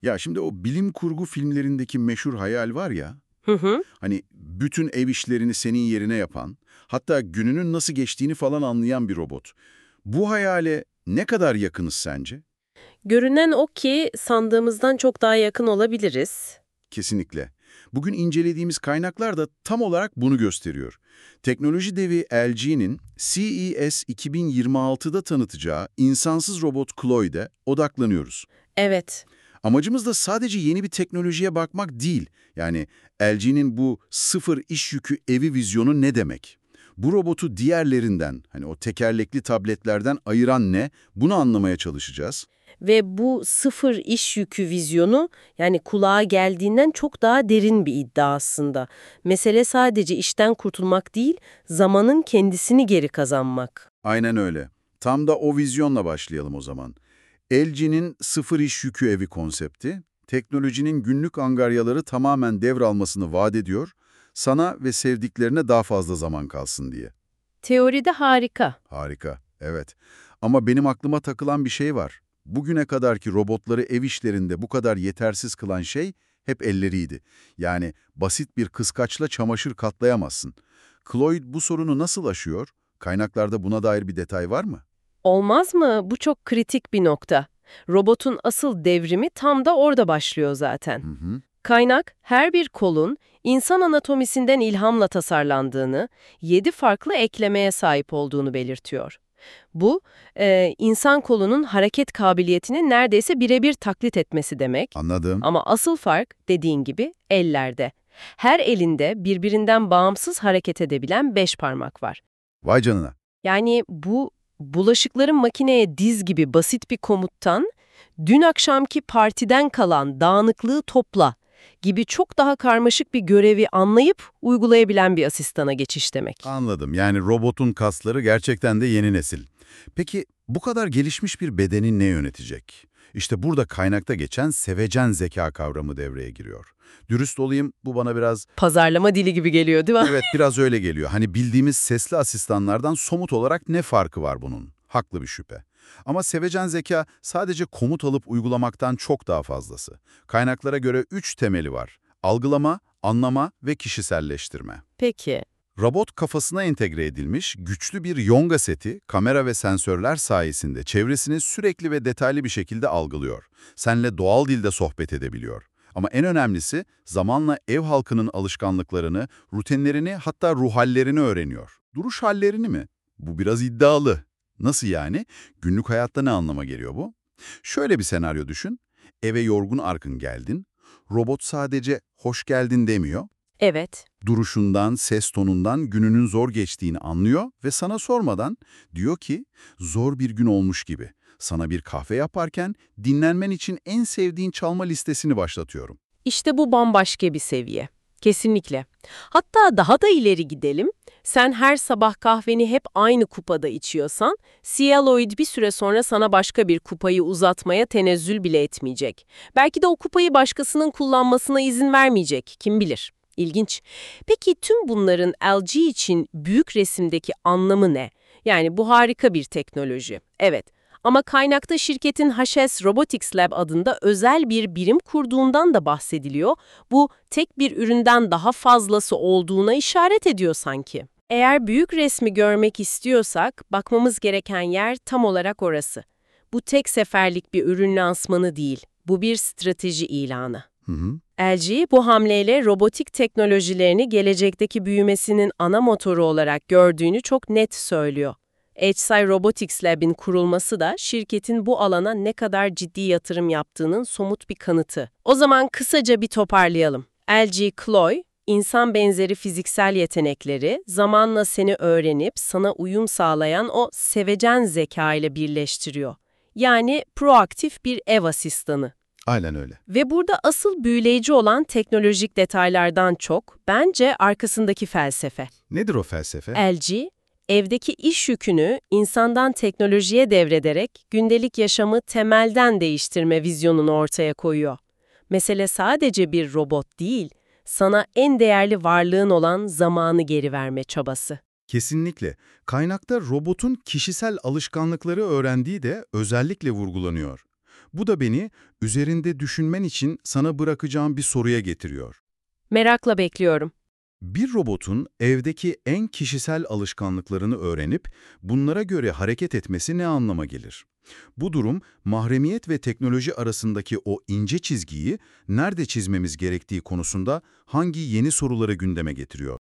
Ya şimdi o bilim kurgu filmlerindeki meşhur hayal var ya, Hı hı. hani bütün ev işlerini senin yerine yapan, hatta gününün nasıl geçtiğini falan anlayan bir robot. Bu hayale ne kadar yakınız sence? Görünen o ki sandığımızdan çok daha yakın olabiliriz. Kesinlikle. Bugün incelediğimiz kaynaklar da tam olarak bunu gösteriyor. Teknoloji devi LG'nin CES 2026'da tanıtacağı insansız robot Chloe'de odaklanıyoruz. Evet, Amacımız da sadece yeni bir teknolojiye bakmak değil. Yani LG'nin bu sıfır iş yükü evi vizyonu ne demek? Bu robotu diğerlerinden, hani o tekerlekli tabletlerden ayıran ne? Bunu anlamaya çalışacağız. ve bu sıfır iş yükü vizyonu yani kulağa geldiğinden çok daha derin bir iddia aslında. Mesele sadece işten kurtulmak değil, zamanın kendisini geri kazanmak. Aynen öyle. Tam da o vizyonla başlayalım o zaman. LG'nin sıfır iş yükü evi konsepti, teknolojinin günlük angaryaları tamamen devralmasını vaat ediyor, sana ve sevdiklerine daha fazla zaman kalsın diye. Teoride harika. Harika, evet. Ama benim aklıma takılan bir şey var. Bugüne kadarki robotları ev işlerinde bu kadar yetersiz kılan şey hep elleriydi. Yani basit bir kıskaçla çamaşır katlayamazsın. Chloe bu sorunu nasıl aşıyor? Kaynaklarda buna dair bir detay var mı? Olmaz mı? Bu çok kritik bir nokta. Robotun asıl devrimi tam da orada başlıyor zaten. Hı hı, Kaynak, her bir kolun insan anatomisinden ilhamla tasarlandığını, 7 farklı eklemeye sahip olduğunu belirtiyor. Bu, insan kolunun hareket kabiliyetini neredeyse birebir taklit etmesi demek. anladım. Ama asıl fark, dediğin gibi, ellerde. Her elinde birbirinden bağımsız hareket edebilen 5 parmak var. Vay canına. Yani bu bulaşıkların makineye diz gibi basit bir komuttan, dün akşamki partiden kalan dağınıklığı topla gibi çok daha karmaşık bir görevi anlayıp uygulayabilen bir asistana geçiş demek. Anladım. Yani robotun kasları gerçekten de yeni nesil. Peki bu kadar gelişmiş bir bedeni ne yönetecek? İşte burada kaynakta geçen sevecen zeka kavramı devreye giriyor. Dürüst olayım, bu bana biraz, Pazarlama dili gibi geliyor, değil mi? evet biraz öyle geliyor. Hani bildiğimiz sesli asistanlardan somut olarak ne farkı var bunun? Haklı bir şüphe. Ama sevecen zeka sadece komut alıp uygulamaktan çok daha fazlası. Kaynaklara göre 3 temeli var: algılama, anlama ve kişiselleştirme. Peki. Robot kafasına entegre edilmiş güçlü bir yonga seti, kamera ve sensörler sayesinde çevresini sürekli ve detaylı bir şekilde algılıyor. Seninle doğal dilde sohbet edebiliyor. Ama en önemlisi zamanla ev halkının alışkanlıklarını, rutinlerini hatta ruh hallerini öğreniyor. Duruş hallerini mi? Bu biraz iddialı. Nasıl yani? Günlük hayatta ne anlama geliyor bu? Şöyle bir senaryo düşün. Eve yorgun argın geldin. Robot sadece hoş geldin demiyor. Evet. Duruşundan, ses tonundan gününün zor geçtiğini anlıyor ve sana sormadan diyor ki, zor bir gün olmuş gibi. Sana bir kahve yaparken dinlenmen için en sevdiğin çalma listesini başlatıyorum. İşte bu bambaşka bir seviye. Kesinlikle. Hatta daha da ileri gidelim. Sen her sabah kahveni hep aynı kupada içiyorsan, Cialoid bir süre sonra sana başka bir kupayı uzatmaya tenezzül bile etmeyecek. Belki de o kupayı başkasının kullanmasına izin vermeyecek, kim bilir. İlginç. Peki tüm bunların LG için büyük resimdeki anlamı ne? Yani bu harika bir teknoloji. Evet. Ama kaynakta şirketin HS Robotics Lab adında özel bir birim kurduğundan da bahsediliyor. Bu tek bir üründen daha fazlası olduğuna işaret ediyor sanki. Eğer büyük resmi görmek istiyorsak bakmamız gereken yer tam olarak orası. Bu tek seferlik bir ürün lansmanı değil, bu bir strateji ilanı. Hı hı. LG bu hamleyle robotik teknolojilerini gelecekteki büyümesinin ana motoru olarak gördüğünü çok net söylüyor. HSI Robotics Lab'in kurulması da şirketin bu alana ne kadar ciddi yatırım yaptığının somut bir kanıtı. O zaman kısaca bir toparlayalım. LG Chloe, insan benzeri fiziksel yetenekleri zamanla seni öğrenip sana uyum sağlayan o sevecen zeka ile birleştiriyor. Yani proaktif bir ev asistanı. Aynen öyle. Ve burada asıl büyüleyici olan teknolojik detaylardan çok, bence arkasındaki felsefe. Nedir o felsefe? LG, evdeki iş yükünü insandan teknolojiye devrederek gündelik yaşamı temelden değiştirme vizyonunu ortaya koyuyor. Mesele sadece bir robot değil, sana en değerli varlığın olan zamanı geri verme çabası. Kesinlikle. Kaynakta robotun kişisel alışkanlıkları öğrendiği de özellikle vurgulanıyor. Bu da beni üzerinde düşünmen için sana bırakacağım bir soruya getiriyor. Merakla bekliyorum. Bir robotun evdeki en kişisel alışkanlıklarını öğrenip bunlara göre hareket etmesi ne anlama gelir? Bu durum, mahremiyet ve teknoloji arasındaki o ince çizgiyi nerede çizmemiz gerektiği konusunda hangi yeni soruları gündeme getiriyor?